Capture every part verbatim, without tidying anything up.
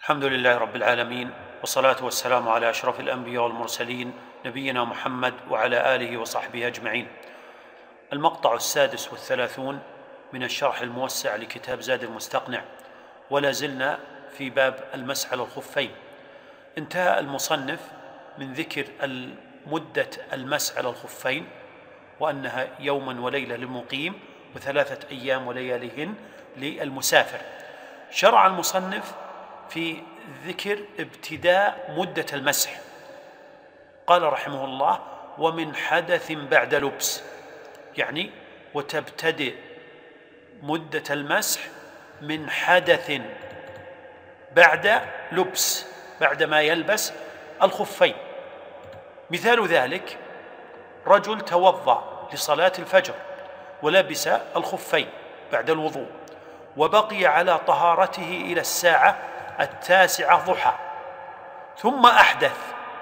الحمد لله رب العالمين، والصلاة والسلام على أشرف الأنبياء والمرسلين نبينا محمد وعلى آله وصحبه أجمعين. المقطع السادس والثلاثون من الشرح الموسع لكتاب زاد المستقنع، ولا زلنا في باب المسح على الخفين. انتهى المصنف من ذكر مدة المسح على الخفين، وأنها يوما وليلة للمقيم وثلاثة أيام ولياليهن للمسافر. شرع المصنف في ذكر ابتداء مدة المسح. قال رحمه الله: ومن حدث بعد لبس، يعني وتبتدئ مدة المسح من حدث بعد لبس، بعد ما يلبس الخفين. مثال ذلك: رجل توضأ لصلاة الفجر ولبس الخفين بعد الوضوء، وبقي على طهارته إلى الساعة التاسعة ضحى، ثم أحدث.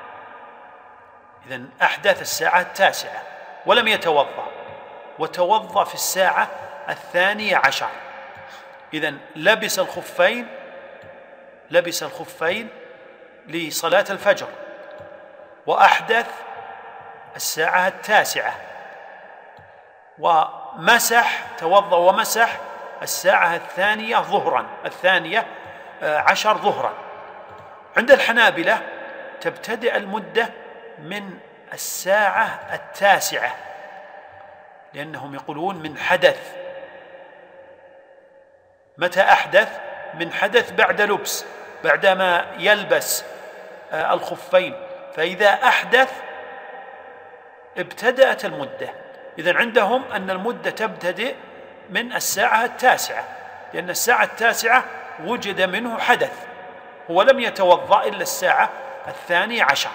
إذن أحدث الساعة التاسعة ولم يتوضأ، وتوضأ في الساعة الثانية عشر. إذن لبس الخفين لبس الخفين لصلاة الفجر، وأحدث الساعة التاسعة، ومسح توضأ ومسح الساعة الثانية ظهرا الثانية عشر ظهرا. عند الحنابلة تبتدئ المدة من الساعة التاسعة، لأنهم يقولون من حدث. متى أحدث؟ من حدث بعد لبس، بعدما يلبس الخفين، فإذا أحدث ابتدأت المدة. إذن عندهم أن المدة تبتدئ من الساعة التاسعة، لأن الساعة التاسعة وجد منه حدث، هو لم يتوضأ إلا الساعة الثانية عشر.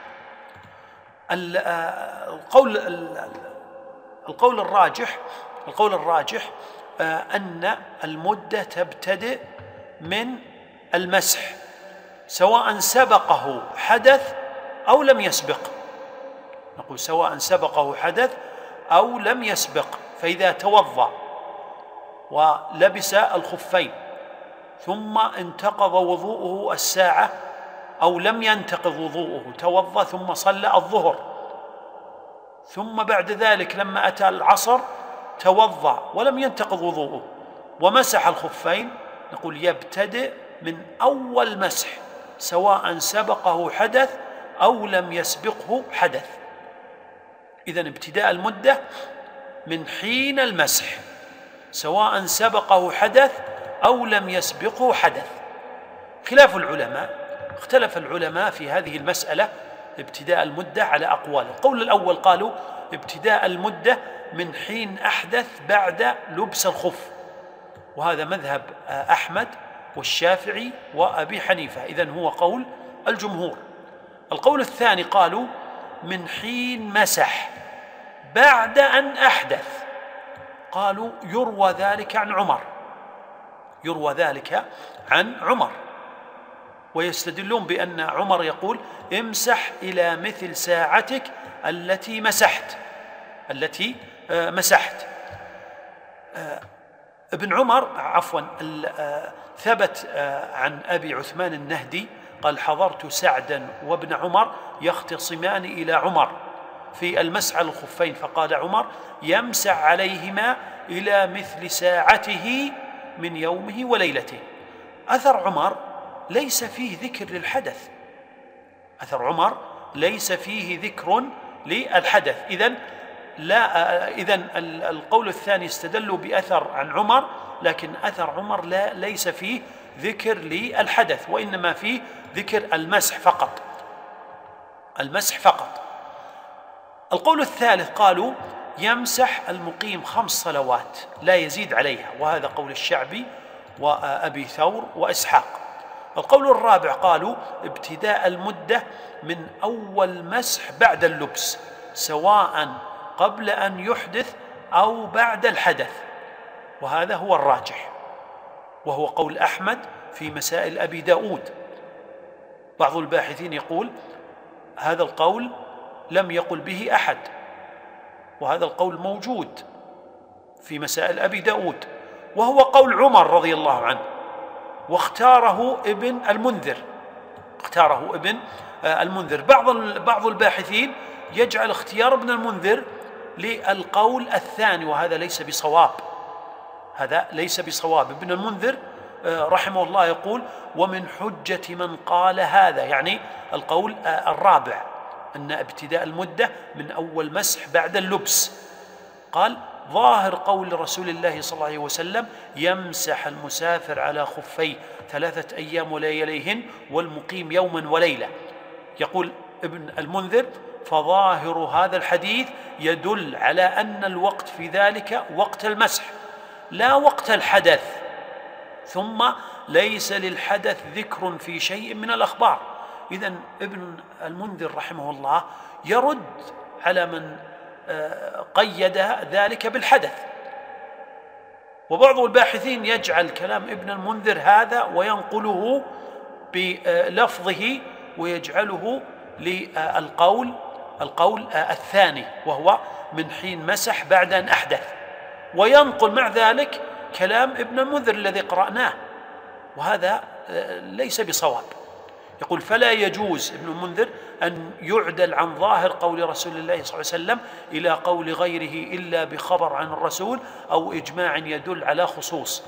القول القول الراجح القول الراجح أن المدة تبتدئ من المسح، سواء سبقه حدث أو لم يسبق. نقول سواء سبقه حدث أو لم يسبق. فإذا توضأ ولبس الخفين ثم انتقض وضوءه الساعة، أو لم ينتقض وضوءه، توضأ ثم صلى الظهر، ثم بعد ذلك لما أتى العصر توضأ ولم ينتقض وضوءه ومسح الخفين، نقول يبتدئ من أول مسح، سواء سبقه حدث أو لم يسبقه حدث. إذن ابتداء المدة من حين المسح، سواء سبقه حدث أو لم يسبقه حدث. خلاف العلماء، اختلف العلماء في هذه المسألة ابتداء المدة على أقوال. القول الأول قالوا ابتداء المدة من حين أحدث بعد لبس الخف، وهذا مذهب أحمد والشافعي وأبي حنيفة، إذن هو قول الجمهور. القول الثاني قالوا من حين مسح بعد أن أحدث، قالوا يروى ذلك عن عمر يروى ذلك عن عمر ويستدلون بأن عمر يقول: امسح إلى مثل ساعتك التي مسحت التي مسحت. ابن عمر عفوا ثبت عن أبي عثمان النهدي قال: حضرت سعدا وابن عمر يختصمان إلى عمر في المسح على الخفين، فقال عمر: يمسح عليهما إلى مثل ساعته من يومه وليلته. أثر عمر ليس فيه ذكر للحدث أثر عمر ليس فيه ذكر للحدث. إذن لا إذن القول الثاني استدلوا بأثر عن عمر، لكن أثر عمر لا ليس فيه ذكر للحدث، وإنما فيه ذكر المسح فقط المسح فقط. القول الثالث قالوا: يمسح المقيم خمس صلوات لا يزيد عليها، وهذا قول الشعبي وأبي ثور وإسحاق. القول الرابع قالوا: ابتداء المدة من أول مسح بعد اللبس، سواء قبل أن يحدث أو بعد الحدث، وهذا هو الراجح، وهو قول أحمد في مسائل أبي داود. بعض الباحثين يقول هذا القول لم يقل به أحد، وهذا القول موجود في مسائل أبي داود، وهو قول عمر رضي الله عنه. واختاره ابن المنذر اختاره ابن المنذر. بعض بعض الباحثين يجعل اختيار ابن المنذر للقول الثاني، وهذا ليس بصواب، هذا ليس بصواب. ابن المنذر رحمه الله يقول: ومن حجة من قال هذا، يعني القول الرابع، أن ابتداء المدة من أول مسح بعد اللبس. قال: ظاهر قول رسول الله صلى الله عليه وسلم: يمسح المسافر على خفيه ثلاثة أيام ولياليهن والمقيم يوما وليلة. يقول ابن المنذر: فظاهر هذا الحديث يدل على أن الوقت في ذلك وقت المسح لا وقت الحدث، ثم ليس للحدث ذكر في شيء من الأخبار. إذن ابن المنذر رحمه الله يرد على من قيد ذلك بالحدث. وبعض الباحثين يجعل كلام ابن المنذر هذا وينقله بلفظه ويجعله للقول القول الثاني، وهو من حين مسح بعد أن أحدث، وينقل مع ذلك كلام ابن المنذر الذي قرأناه، وهذا ليس بصواب. يقول: فلا يجوز ابن المنذر أن يعدل عن ظاهر قول رسول الله صلى الله عليه وسلم إلى قول غيره إلا بخبر عن الرسول أو إجماع يدل على خصوص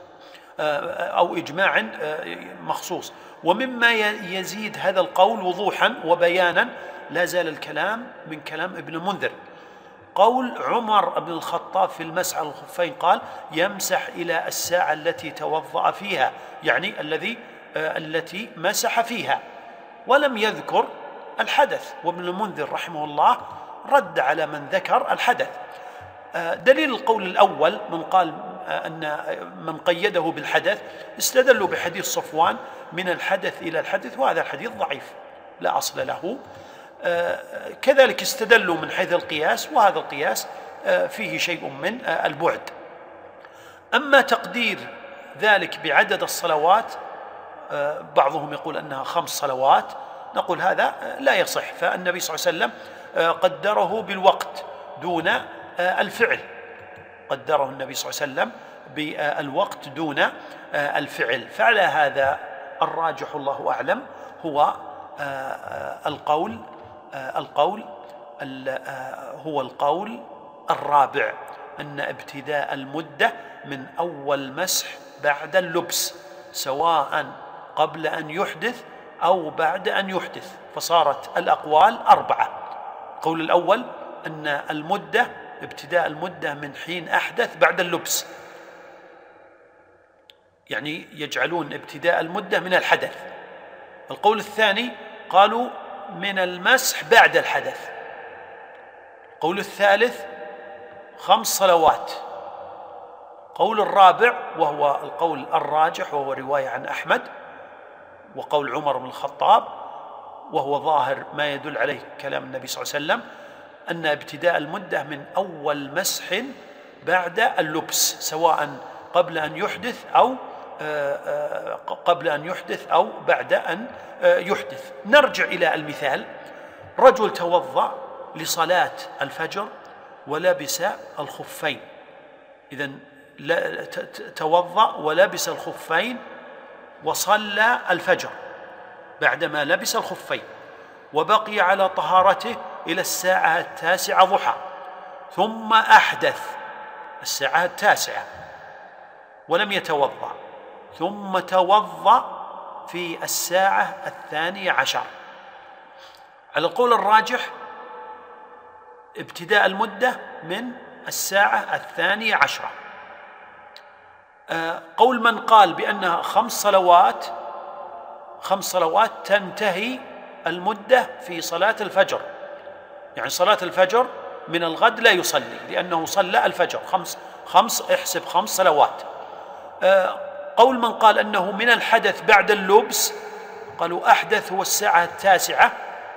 أو إجماع مخصوص. ومما يزيد هذا القول وضوحا وبيانا لا زال الكلام من كلام ابن المنذر. قول عمر بن الخطاب في المسح على الخفين قال: يمسح إلى الساعة التي توضأ فيها، يعني الذي التي مسح فيها، ولم يذكر الحدث. وابن المنذر رحمه الله رد على من ذكر الحدث. دليل القول الأول من قال أن من قيده بالحدث استدلوا بحديث صفوان: من الحدث إلى الحدث، وهذا الحديث ضعيف لا أصل له. كذلك استدلوا من حيث القياس، وهذا القياس فيه شيء من البعد. أما تقدير ذلك بعدد الصلوات، بعضهم يقول أنها خمس صلوات، نقول هذا لا يصح، فالنبي صلى الله عليه وسلم قدره بالوقت دون الفعل، قدره النبي صلى الله عليه وسلم بالوقت دون الفعل. فعلى هذا الراجح الله أعلم هو القول القول هو القول الرابع، أن ابتداء المدة من أول مسح بعد اللبس، سواء قبل أن يحدث أو بعد أن يحدث. فصارت الأقوال أربعة. القول الأول أن المدة ابتداء المدة من حين أحدث بعد اللبس، يعني يجعلون ابتداء المدة من الحدث. القول الثاني قالوا من المسح بعد الحدث. القول الثالث خمس صلوات. قول الرابع وهو القول الراجح وهو رواية عن أحمد وقول عمر بن الخطاب، وهو ظاهر ما يدل عليه كلام النبي صلى الله عليه وسلم، أن ابتداء المدة من أول مسح بعد اللبس، سواء قبل أن يحدث أو قبل أن يحدث أو بعد أن يحدث. نرجع إلى المثال: رجل توضأ لصلاة الفجر ولبس الخفين، إذن توضأ ولبس الخفين وصلى الفجر بعدما لبس الخفين، وبقي على طهارته إلى الساعة التاسعة ضحى، ثم أحدث الساعة التاسعة ولم يتوضأ، ثم توضأ في الساعة الثانية عشر. على القول الراجح ابتداء المدة من الساعة الثانية عشرة. قول من قال بأنها خمس صلوات خمس صلوات تنتهي المدة في صلاة الفجر، يعني صلاة الفجر من الغد لا يصلي لأنه صلى الفجر، خمس خمس احسب خمس صلوات. قول من قال أنه من الحدث بعد اللبس، قالوا أحدث هو الساعة التاسعة،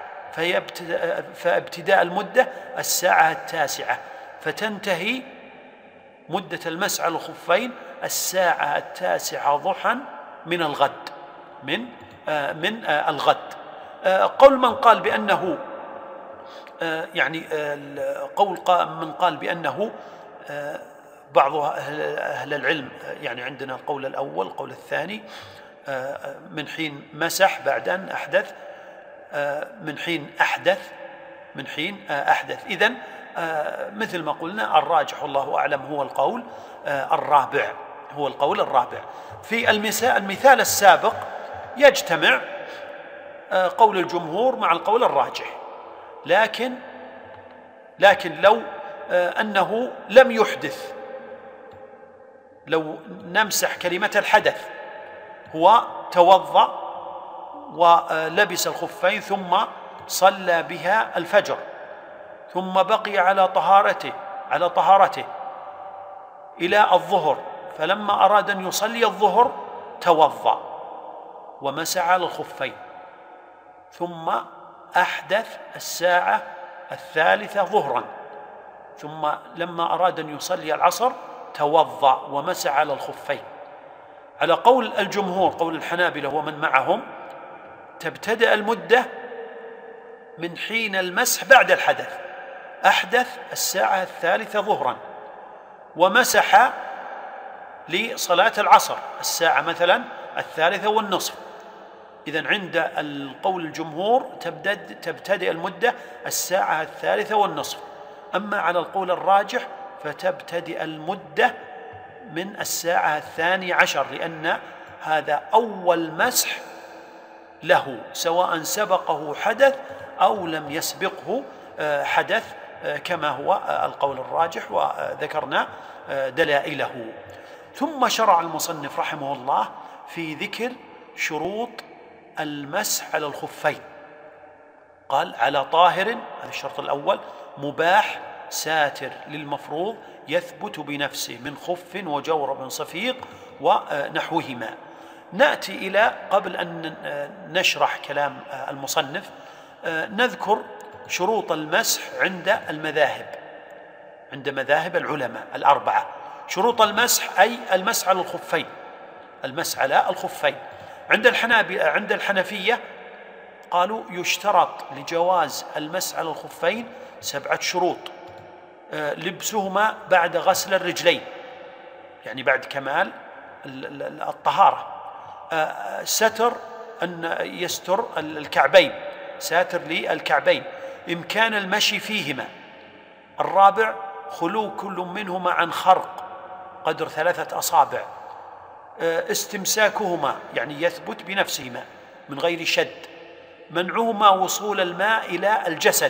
فابتداء المدة الساعة التاسعة، فتنتهي مدة المسح على الخفين الساعة التاسعة ضحى من الغد من من الغد. قول من قال بأنه يعني قول من قال بأنه بعض أهل العلم، يعني عندنا القول الأول القول الثاني، من حين مسح بعد أن أحدث، من حين أحدث من حين أحدث. إذن مثل ما قلنا الراجح والله أعلم هو القول الرابع، هو القول الرابع. في المثال السابق يجتمع قول الجمهور مع القول الراجح، لكن لكن لو أنه لم يحدث، لو نمسح كلمة الحدث، هو توضأ ولبس الخفين ثم صلى بها الفجر، ثم بقي على طهارته على طهارته إلى الظهر، فلما أراد أن يصلي الظهر توضأ ومسح على الخفين، ثم أحدث الساعة الثالثة ظهرا، ثم لما أراد أن يصلي العصر توضأ ومسح على الخفين. على قول الجمهور، قول الحنابلة ومن معهم، تبتدأ المدة من حين المسح بعد الحدث، أحدث الساعة الثالثة ظهرا ومسح لصلاة العصر الساعة مثلا الثالثة والنصف. إذن عند القول الجمهور تبتدأ المدة الساعة الثالثة والنصف. أما على القول الراجح فتبتدأ المدة من الساعة الثانية عشر، لأن هذا أول مسح له، سواء سبقه حدث أو لم يسبقه حدث، كما هو القول الراجح وذكرنا دلائله. ثم شرع المصنف رحمه الله في ذكر شروط المسح على الخفين. قال: على طاهر، هذا الشرط الأول، مباح ساتر للمفروض يثبت بنفسه من خف وجورب صفيق ونحوهما. نأتي إلى، قبل أن نشرح كلام المصنف، نذكر شروط المسح عند المذاهب، عند مذاهب العلماء الأربعة. شروط المسح أي المسح على الخفين، المسح على الخفين. عند الحنابلة، عند الحنفية قالوا يشترط لجواز المسح على الخفين سبعة شروط: لبسهما بعد غسل الرجلين، يعني بعد كمال الطهارة، ستر أن يستر الكعبين، ساتر للكعبين، إمكان المشي فيهما. الرابع: خلو كل منهما عن خرق قدر ثلاثة أصابع، استمساكهما يعني يثبت بنفسهما من غير شد، منعهما وصول الماء إلى الجسد،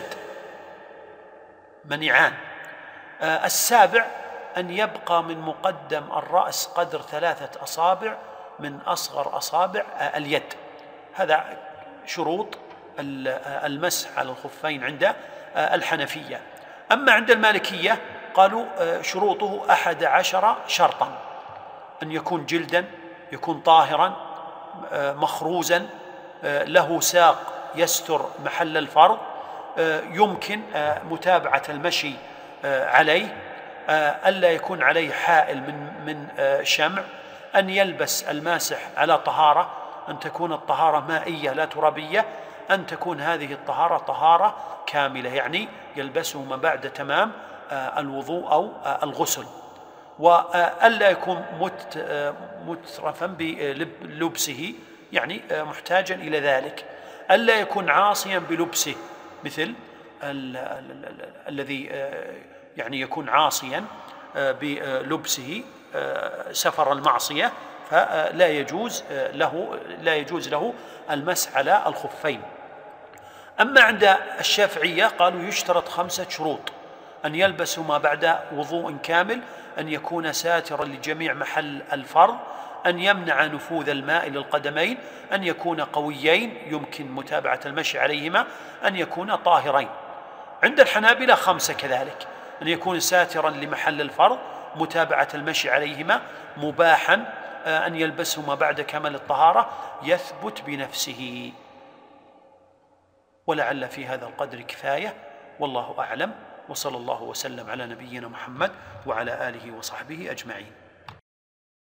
منعان. السابع: أن يبقى من مقدم الرأس قدر ثلاثة أصابع من أصغر أصابع اليد. هذا شروط المسح على الخفين عند الحنفية. أما عند المالكية قالوا شروطه أحد عشر شرطا: أن يكون جلدا، يكون طاهرا، مخروزا، له ساق يستر محل الفرض، يمكن متابعة المشي عليه، ألا يكون عليه حائل من من شمع، أن يلبس الماسح على طهارة، أن تكون الطهارة مائية لا ترابية، أن تكون هذه الطهارة طهارة كاملة، يعني يلبسهما بعد تمام الوضوء أو الغسل، وألا يكون مترفا بلبسه، يعني محتاجا إلى ذلك، ألا يكون عاصيا بلبسه، مثل الذي يعني يكون عاصيا بلبسه سفر المعصية، فلا يجوز له لا يجوز له المسح على الخفين. أما عند الشافعية قالوا يشترط خمسة شروط: أن يلبسهما بعد وضوء كامل، أن يكون ساترا لجميع محل الفرض، أن يمنع نفوذ الماء للقدمين، أن يكون قويين يمكن متابعة المشي عليهما، أن يكون طاهرين. عند الحنابلة خمسة كذلك: أن يكون ساترا لمحل الفرض، متابعة المشي عليهما، مباحا أن يلبسهما بعد كمال الطهارة، يثبت بنفسه. ولعل في هذا القدر كفاية، والله أعلم، وصلى الله وسلم على نبينا محمد وعلى آله وصحبه أجمعين.